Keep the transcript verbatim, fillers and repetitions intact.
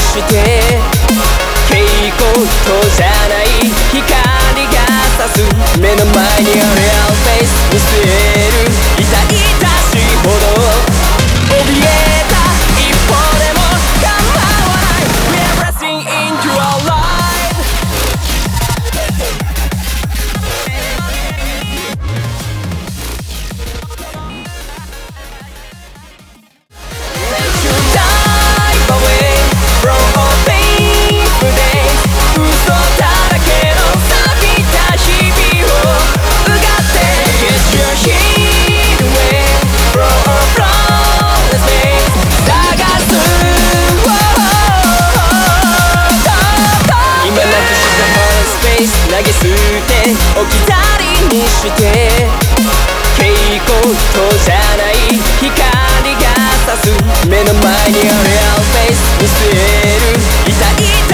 して蛍光灯じゃない光が差す目の前にある Real face 見据える痛々しいほど怯えた一歩でも構わない We are pressing into our life投げ捨て置き去りにして蛍光灯じゃない光が差す目の前にある Real face 見据える痛々